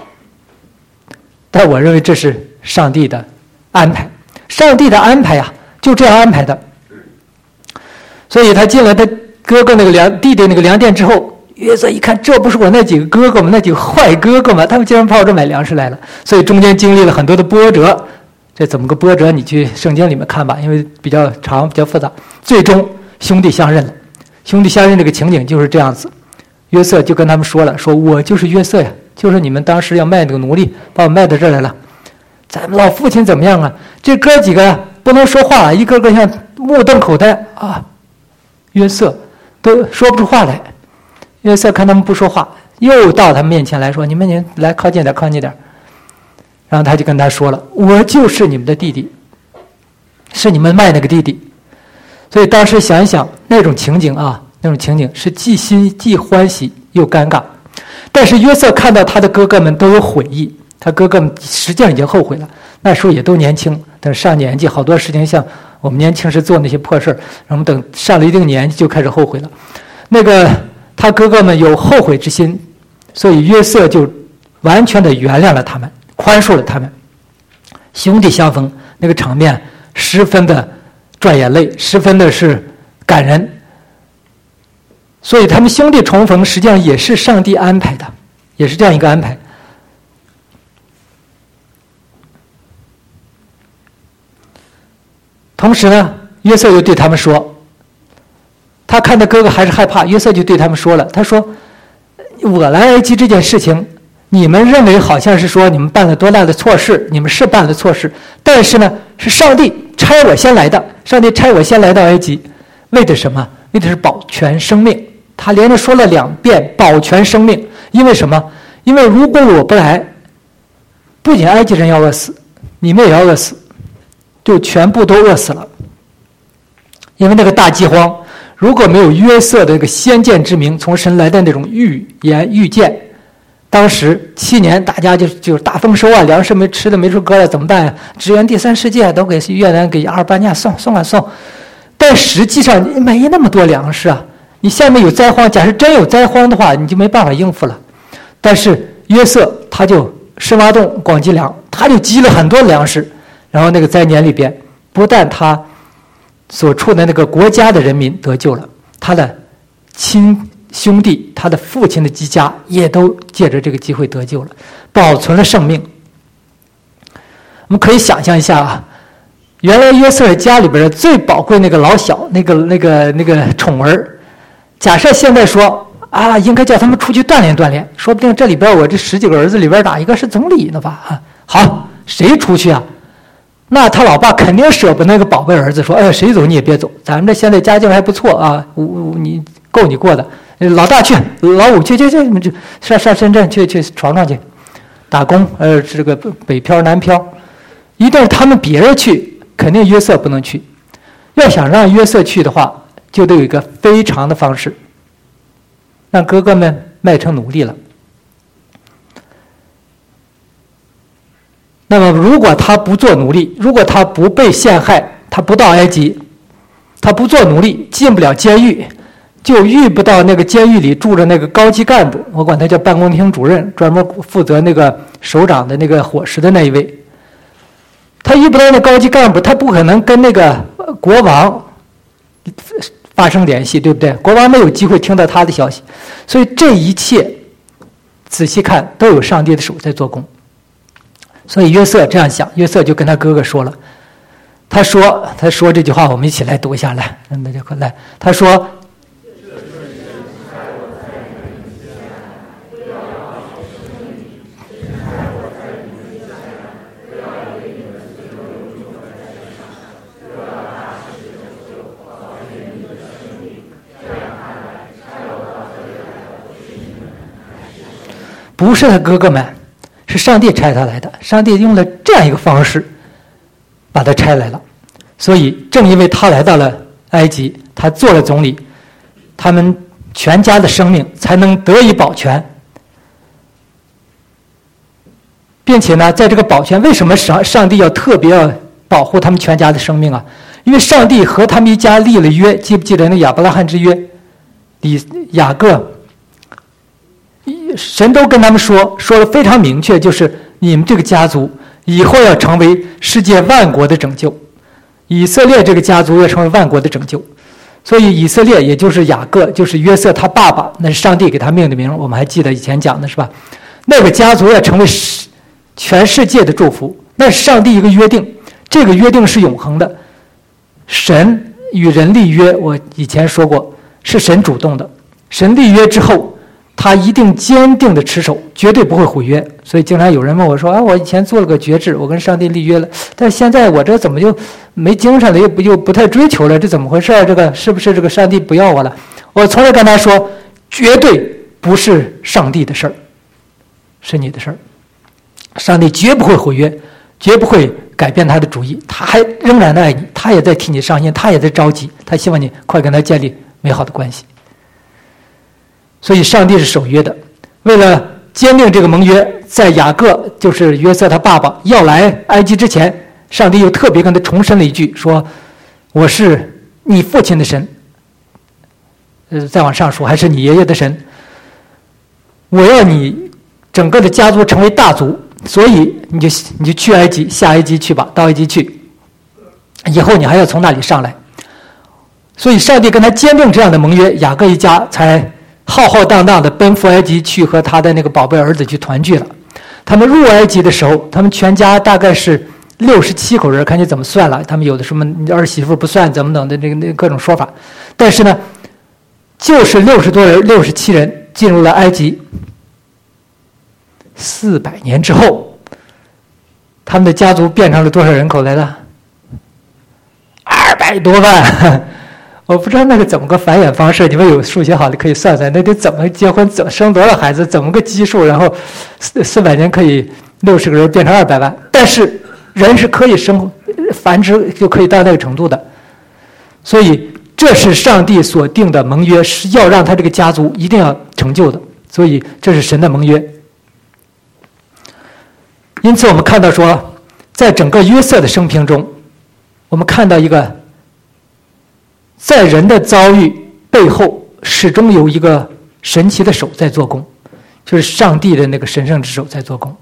但我认为这是上帝的安排。上帝的安排呀、啊，就这样安排的。所以他进了他哥哥那个粮弟弟那个粮店之后，约瑟一看，这不是我那几个哥哥吗？那几个坏哥哥吗？他们竟然跑这买粮食来了。所以中间经历了很多的波折。这怎么个波折？你去圣经里面看吧，因为比较长，比较复杂。最终兄弟相认了。兄弟相认这个情景就是这样子。约瑟就跟他们说了，说我就是约瑟呀，就是你们当时要卖那个奴隶，把我卖到这儿来了。咱们老父亲怎么样啊？这哥几个不能说话，一个个像目瞪口呆啊。约瑟都说不出话来。约瑟看他们不说话，又到他们面前来说：“你们你来靠近点，靠近点。”然后他就跟他说了：“我就是你们的弟弟，是你们卖那个弟弟。”所以当时想一想那种情景啊，那种情景是既心既欢喜又尴尬。但是约瑟看到他的哥哥们都有悔意，他哥哥们实际上已经后悔了。那时候也都年轻，等上年纪，好多事情像我们年轻时做那些破事儿，然后等上了一定年纪就开始后悔了。那个他哥哥们有后悔之心，所以约瑟就完全的原谅了他们，宽恕了他们。兄弟相逢，那个场面十分的赚眼泪，十分的是感人。所以他们兄弟重逢实际上也是上帝安排的，也是这样一个安排。同时呢，约瑟又对他们说，他看他哥哥还是害怕，约瑟就对他们说了，他说，我来埃及这件事情，你们认为好像是说你们办了多大的错事，你们是办了错事，但是呢，是上帝差我先来的，上帝差我先来到埃及，为的什么？为的是保全生命。他连着说了两遍保全生命，因为什么？因为如果我不来，不仅埃及人要饿死，你们也要饿死，就全部都饿死了。因为那个大饥荒，如果没有约瑟的这个先见之明，从神来的那种预言预见，当时七年大家就就是大丰收啊，粮食没吃的没处搁了，怎么办呀？支援第三世界，都给越南给阿尔巴尼亚送送啊送，但实际上没那么多粮食啊。你下面有灾荒，假设真有灾荒的话，你就没办法应付了。但是约瑟他就深挖洞广积粮，他就积了很多粮食，然后那个灾年里边，不但他所处的那个国家的人民得救了，他的亲兄弟，他的父亲的基家也都借着这个机会得救了，保存了生命。我们可以想象一下啊， 原来约瑟家里边的最宝贵那个老小，那个那个那个宠儿，假设现在说啊，应该叫他们出去锻炼锻炼，说不定这里边我这十几个儿子里边哪一个是总理呢吧？啊，好，谁出去啊？那他老爸肯定舍不得那个宝贝儿子，说：“哎，谁走你也别走，咱们这现在家境还不错啊，五你够你过的。老大去，老五去去去，去上上深圳去去闯闯去，打工。呃，这个北漂南漂，一旦他们别人去，肯定约瑟不能去。要想让约瑟去的话，就得有一个非常的方式，让哥哥们卖成奴隶了。那么，如果他不做奴隶，如果他不被陷害，他不到埃及，他不做奴隶，进不了监狱，就遇不到那个监狱里住着那个高级干部，我管他叫办公厅主任，专门负责那个首长的那个伙食的那一位。他遇不到那高级干部，他不可能跟那个国王发生联系，对不对？国王没有机会听到他的消息，所以这一切仔细看都有上帝的手在做工。所以约瑟这样想，约瑟就跟他哥哥说了，他说他说这句话，我们一起来读一下来，那就来，他说。不是他哥哥们，是上帝差他来的。上帝用了这样一个方式把他差来了，所以正因为他来到了埃及，他做了总理，他们全家的生命才能得以保全。并且呢，在这个保全，为什么上上帝要特别要保护他们全家的生命啊？因为上帝和他们一家立了约，记不记得那亚伯拉罕之约？以雅各。神都跟他们说，说的非常明确，就是你们这个家族以后要成为世界万国的拯救，以色列这个家族要成为万国的拯救。所以以色列也就是雅各，就是约瑟他爸爸，那是上帝给他命的名，我们还记得以前讲的是吧？那个家族要成为全世界的祝福，那是上帝一个约定，这个约定是永恒的。神与人立约，我以前说过，是神主动的，神立约之后他一定坚定的持守，绝对不会毁约。所以经常有人问我说：“啊，我以前做了个决志，我跟上帝立约了，但是现在我这怎么就没精神了，又不又不太追求了？这怎么回事？这个是不是这个上帝不要我了？”我从来跟他说，绝对不是上帝的事儿，是你的事儿。上帝绝不会毁约，绝不会改变他的主意，他还仍然的爱你，他也在替你上心，他也在着急，他希望你快跟他建立美好的关系。所以上帝是守约的，为了坚定这个盟约，在雅各就是约瑟他爸爸要来埃及之前，上帝又特别跟他重申了一句，说我是你父亲的神，呃，再往上说还是你爷爷的神，我要你整个的家族成为大族，所以你就你就去埃及，下埃及去吧，到埃及去，以后你还要从那里上来。所以上帝跟他坚定这样的盟约，雅各一家才浩浩荡荡的奔赴埃及去和他的那个宝贝儿子去团聚了。他们入埃及的时候，他们全家大概是六十七口人，看你怎么算了。他们有的什么儿媳妇不算怎么等的这个那各种说法，但是呢，就是六十多人，六十七人进入了埃及。四百年之后，他们的家族变成了多少人口来的？二百多万。我不知道那个怎么个繁衍方式，你们有数学好的可以算算，那得怎么结婚，怎么生多少孩子，怎么个基数，然后四四百年可以六十个人变成二百万，但是人是可以生繁殖，就可以到那个程度的。所以这是上帝所定的盟约，是要让他这个家族一定要成就的，所以这是神的盟约。因此我们看到说，在整个约瑟的生平中，我们看到一个在人的遭遇背后始终有一个神奇的手在做工，就是上帝的那个神圣之手在做工。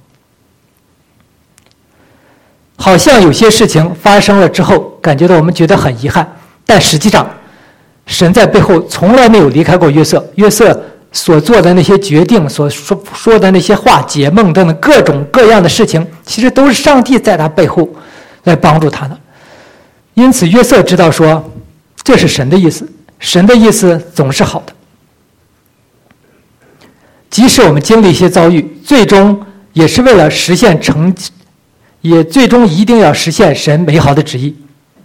好像有些事情发生了之后，感觉到我们觉得很遗憾，但实际上神在背后从来没有离开过约瑟。约瑟所做的那些决定，所说说的那些话，解梦等等各种各样的事情，其实都是上帝在他背后来帮助他的。 因此约瑟知道说，这是神的意思，神的意思总是好的。即使我们经历一些遭遇，最终也是为了实现成，也最终一定要实现神美好的旨意。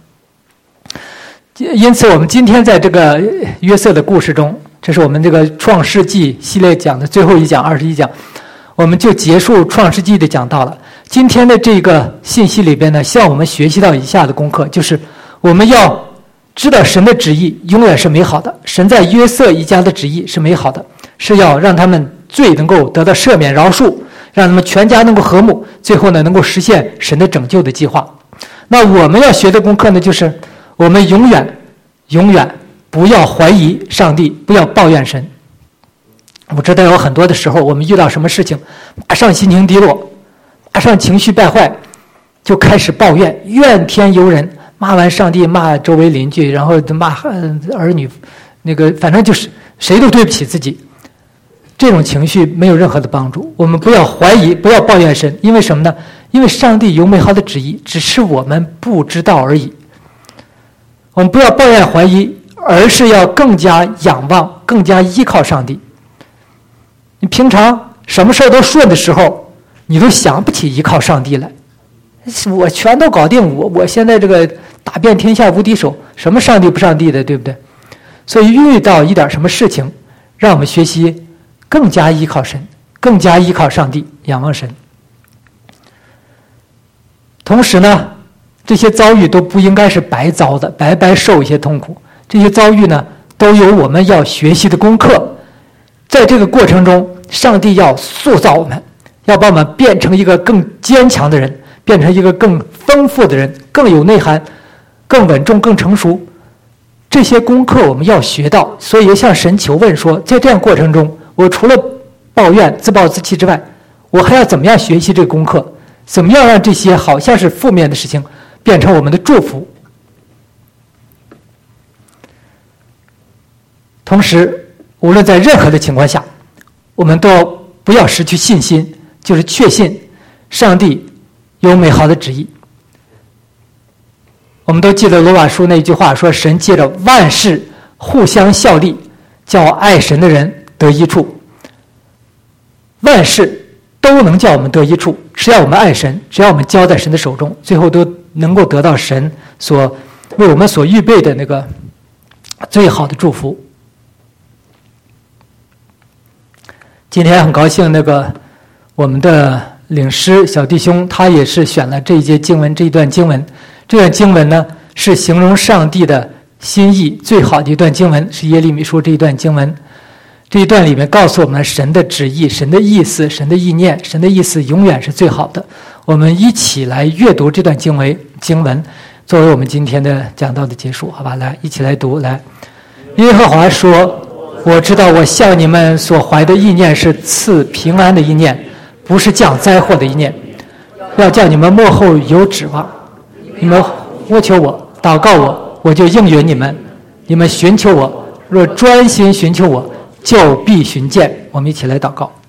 因此我们今天在这个约瑟的故事中，这是我们这个创世纪系列讲的最后一讲，二十一讲，我们就结束创世纪的讲到了。今天的这个信息里边呢，向我们学习到以下的功课，就是我们要知道神的旨意永远是美好的，神在约瑟一家的旨意是美好的，是要让他们罪能够得到赦免饶恕，让他们全家能够和睦，最后呢能够实现神的拯救的计划。那我们要学的功课呢，就是我们永远永远不要怀疑上帝，不要抱怨神。我知道有很多的时候，我们遇到什么事情，马上心情低落，马上情绪败坏，就开始抱怨，怨天尤人，骂完上帝，骂周围邻居，然后骂儿女，那个反正就是谁都对不起自己。这种情绪没有任何的帮助。我们不要怀疑，不要抱怨神，因为什么呢？因为上帝有美好的旨意，只是我们不知道而已。我们不要抱怨怀疑，而是要更加仰望，更加依靠上帝。你平常什么事都顺的时候，你都想不起依靠上帝来。我全都搞定，我我现在这个打遍天下无敌手，什么上帝不上帝的，对不对？所以遇到一点什么事情，让我们学习更加依靠神，更加依靠上帝，仰望神。同时呢，这些遭遇都不应该是白遭的，白白受一些痛苦。这些遭遇呢，都有我们要学习的功课。在这个过程中，上帝要塑造我们，要把我们变成一个更坚强的人，变成一个更丰富的人，更有内涵，更稳重，更成熟。这些功课我们要学到，所以也向神求问说，在这样过程中，我除了抱怨自暴自弃之外，我还要怎么样学习这个功课？怎么样让这些好像是负面的事情变成我们的祝福？同时，无论在任何的情况下，我们都不要失去信心，就是确信上帝有美好的旨意。我们都记得罗马书那句话说，神借着万事互相效力，叫爱神的人得益处。万事都能叫我们得益处，只要我们爱神，只要我们交在神的手中，最后都能够得到神所为我们所预备的那个最好的祝福。今天很高兴，那个我们的领师小弟兄，他也是选了这一节经文，这一段经文。这段经文呢，是形容上帝的心意最好的一段经文，是耶利米书这一段经文。这一段里面告诉我们神的旨意、神的意思、神的意念，神的意思永远是最好的。我们一起来阅读这段经文，经文作为我们今天的讲道的结束，好吧？来，一起来读。来，耶和华说，我知道我向你们所怀的意念是赐平安的意念，不是降灾祸的意念，要叫你们末后有指望。你们呼求我，祷告我，我就应允你们。你们寻求我，若专心寻求我，就必寻见。我们一起来祷告。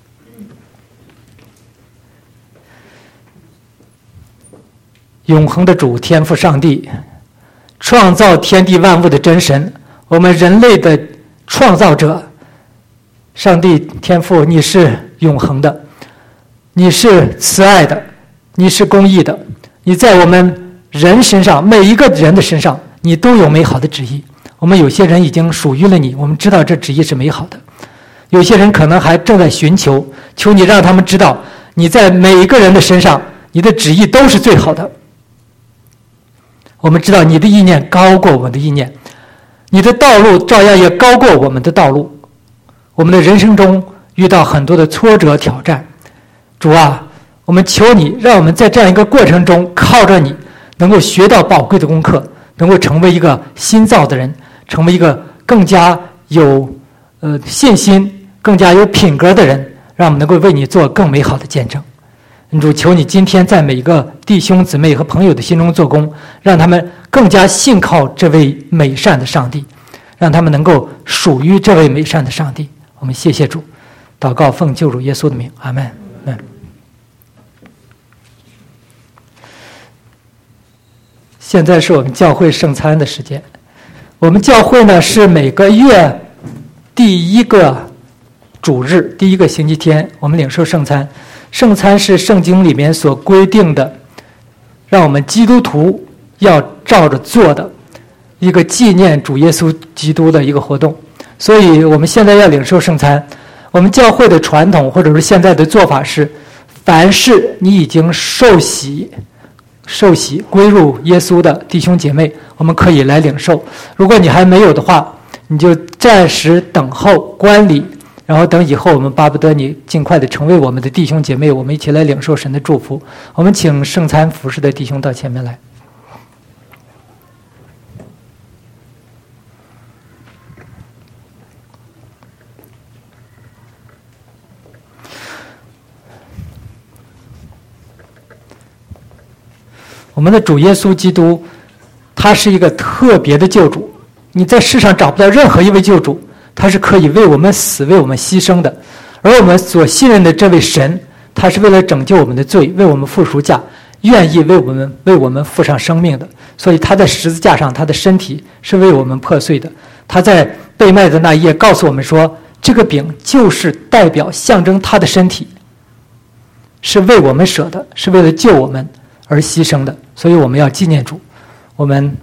永恒的主，天父上帝，创造天地万物的真神，我们人类的创造者，上帝天父，你是永恒的，你是慈爱的，你是公义的，你在我们人身上，每一个人的身上，你都有美好的旨意。我们有些人已经属于了你，我们知道这旨意是美好的。有些人可能还正在寻求，求你让他们知道，你在每一个人的身上，你的旨意都是最好的。我们知道你的意念高过我们的意念，你的道路照样也高过我们的道路。我们的人生中遇到很多的挫折挑战，主啊，我们求你让我们在这样一个过程中靠着你，能够学到宝贵的功课，能够成为一个新造的人，成为一个更加有呃信心、更加有品格的人，让我们能够为你做更美好的见证。主，求你今天在每一个弟兄姊妹和朋友的心中做工，让他们更加信靠这位美善的上帝，让他们能够属于这位美善的上帝。我们谢谢主，祷告奉救主耶稣的名，阿们。 现在是我们教会圣餐的时间。我们教会呢是每个月第一个主日，第一个星期天，我们领受圣餐。圣餐是圣经里面所规定的，让我们基督徒要照着做的一个纪念主耶稣基督的一个活动。所以我们现在要领受圣餐。我们教会的传统或者是现在的做法是，凡是你已经受洗受洗归入耶稣的弟兄姐妹，我们可以来领受。如果你还没有的话，你就暂时等候观礼，然后等以后我们巴不得你尽快的成为我们的弟兄姐妹，我们一起来领受神的祝福。我们请圣餐服侍的弟兄到前面来。我们的主耶稣基督，他是一个特别的救主，你在世上找不到任何一位救主，他是可以为我们死，为我们牺牲的。而我们所信任的这位神，他是为了拯救我们的罪，为我们付赎价，愿意为我们为我们付上生命的。所以他在十字架上，他的身体是为我们破碎的。他在被卖的那一夜告诉我们说，这个饼就是代表象征他的身体，是为我们舍的，是为了救我们而牺牲的。所以我们要纪念主。我们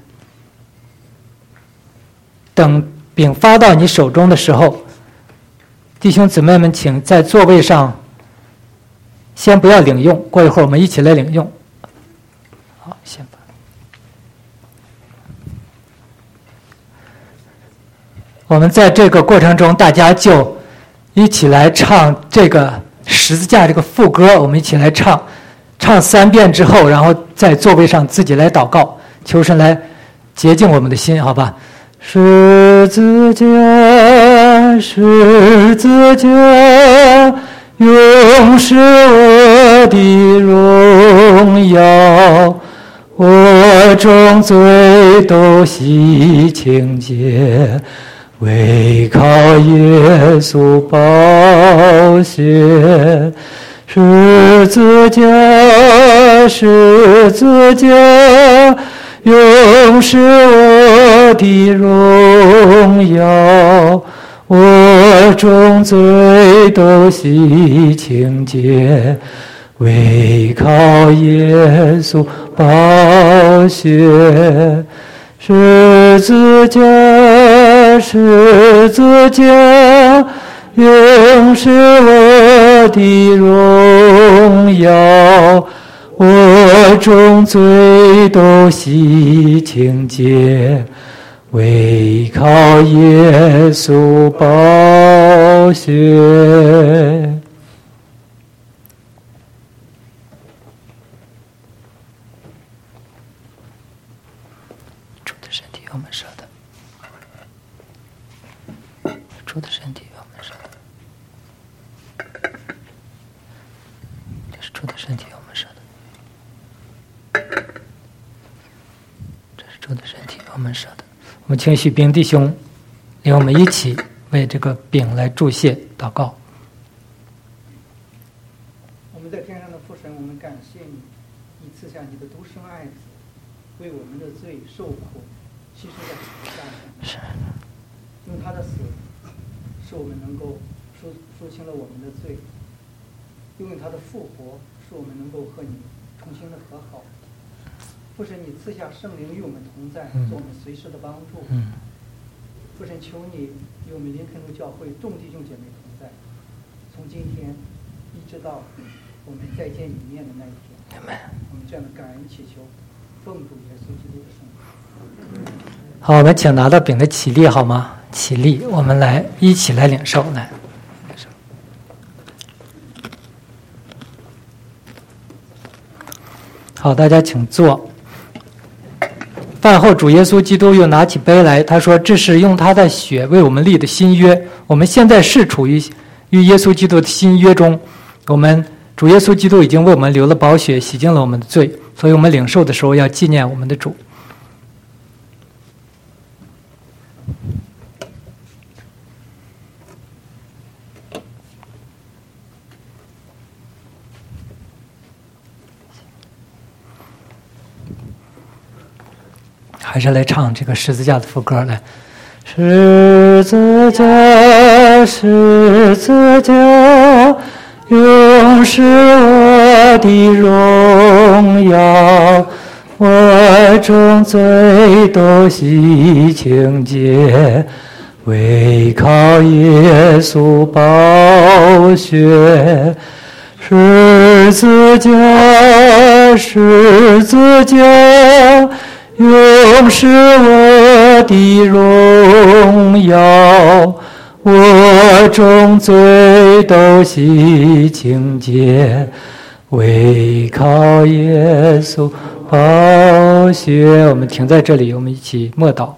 等饼发到你手中的时候，弟兄姊妹们请在座位上先不要领用，过一会儿我们一起来领用。好，先吧。我们在这个过程中，大家就一起来唱这个十字架这个副歌，我们一起来唱，唱三遍之后，然后在座位上自己来祷告，求神来洁净我们的心，好吧？十字架，十字架，永是我的荣耀，我众罪都洗清洁，唯靠耶稣宝血。十字架，十字架，永是我的荣耀，我众罪都洗清洁，唯靠耶稣宝血。十字架，十字架，永是我的荣耀，我众罪都洗清洁，唯靠耶稣宝血。主的身体我们舍的，主的身体我们舍的，这是主的身体我们舍的，这是主的身体我们舍的。我们请许兵弟兄领我们一起为这个饼来祝谢祷告。 我们在天上的父神，我们感谢你，你赐下你的独生爱子，为我们的罪受苦，牺牲在十字架上。用他的死，使我们能够赎赎清了我们的罪；用他的复活，使我们能够和你重新的和好。父神，你赐下圣灵与我们同在，做我们随时的帮助。父神，求你与我们林肯路教会众弟兄姐妹同在，从今天一直到我们再见你面的那一天。我们这样的感恩祈求，奉主耶稣基督的圣名。 好，我们请拿到饼的起立好吗？起立，我们来一起来领受，来。好，大家请坐。饭后，主耶稣基督又拿起杯来，他说：“这是用他的血为我们立的新约。我们现在是处于与耶稣基督的新约中，我们主耶稣基督已经为我们流了宝血，洗净了我们的罪，所以我们领受的时候要纪念我们的主。” 还是来唱这个十字架的副歌来。十字架，十字架，永是我的荣耀，我众罪都洗清洁，唯靠耶稣宝血。十字架，十字架，永是我的荣耀，我众罪都洗清洁，唯靠耶稣宝血。我们停在这里，我们一起默祷。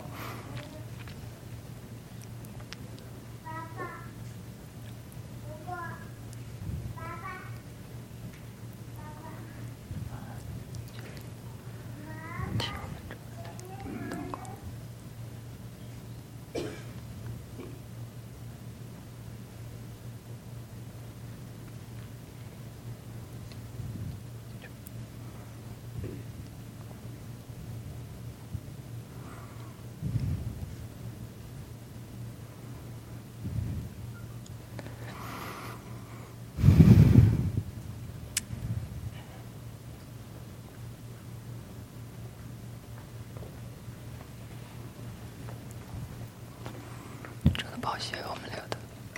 宝血我们流的，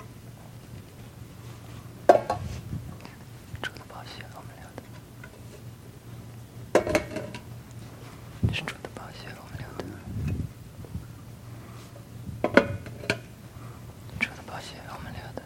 主的宝血我们流的，是主的宝血我们流的，主的宝血我们流的。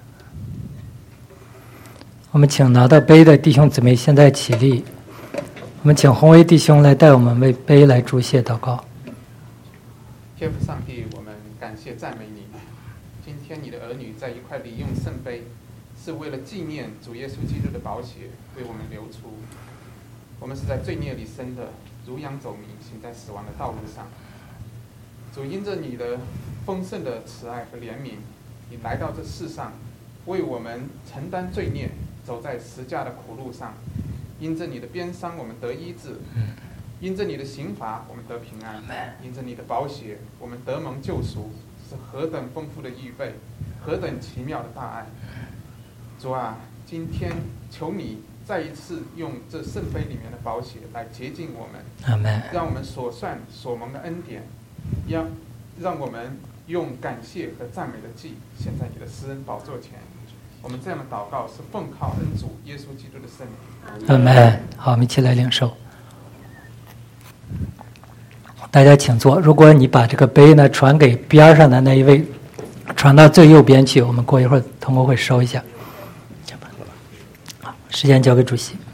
我们请拿到杯的弟兄姊妹现在起立，我们请宏威弟兄来带我们为杯来祝谢祷告。 天父上帝，我们感谢赞美你。今天你的儿女在一块领用圣杯，是为了纪念主耶稣基督的宝血为我们流出。我们是在罪孽里生的，如羊走迷，行在死亡的道路上。主因着你的丰盛的慈爱和怜悯，你来到这世上，为我们承担罪孽，走在十架的苦路上。因着你的鞭伤，我们得医治；因着你的刑罚，我们得平安；因着你的宝血，我们得蒙救赎。是何等丰富的预备，何等奇妙的大爱！主啊，今天求你再一次用这圣杯里面的宝血来洁净我们， 阿们， 让我们所算所蒙的恩典，让让我们用感谢和赞美的祭献在你的施恩宝座前。我们这样的祷告是奉靠恩主耶稣基督的圣名。 阿们。好，我们一起来领受。大家请坐。如果你把这个杯呢传给边上的那一位，传到最右边去，我们过一会儿同工会收一下。好，时间交给主席。